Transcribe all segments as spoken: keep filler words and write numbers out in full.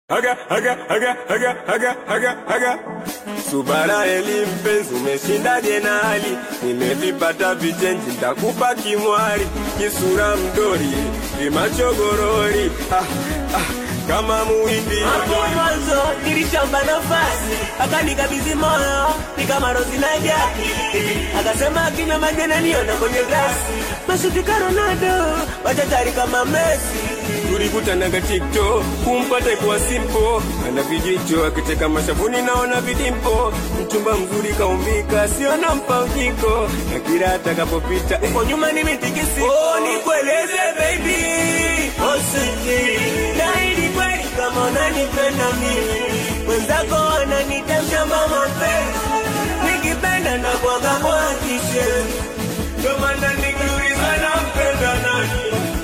Haga, haga, haga, haga, haga, haga, haga. Subara eli mpenzi umeshinda jenali, nimevipata vichenji nitakupa kimwari, kisura mdori, vimacho gorori, ah, ah, kama muhindi. Hapo mwanzo nilishamba nafasi, akanikabidhi moyo, ni kama Rozi na Jackie. Akasema akinywa maji ananiona kwenye glasi, mashuti ka Ronaldo, wachachari kama Messi. Tulikutana katika TikTok, kumpata kwa simple, ana vijicho akicheka mashavuni naona vidimpo, mchumba mzuri kaumbika, sio nampa ujiko, na kila atakapopita uko nyuma nimetikisi. Oh, nikueleze baby, oh sweetie, naidi kweli kama unanipenda mimi, wenzako wananiita mshamba mapenzi, nikipenda na kuaga kwa kishe, ndo maana nikiuliza nampenda nani,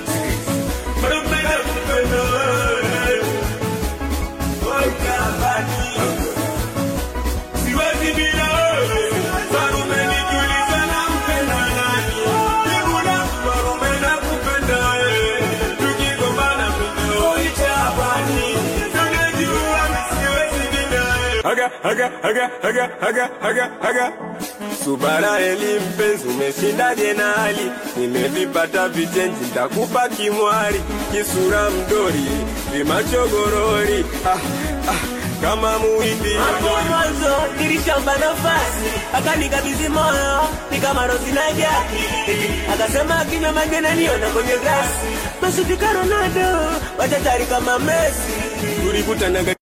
Haga, haga, haga, haga, haga, haga, haga. Subara eli mpenzi umeshinda jenali, nimevipata vichenji nitakupa kimwari, kisura mdori, vimacho gorori, ah, ah, kama muhindi. Hapo mwanzo nilishamba nafasi, akanikabidhi moyo, ni kama Rozi na Jackie. Akasema akinywa maji ananiona kwenye glasi, mashuti ka Ronaldo, wachachari kama Messi. Tulikutana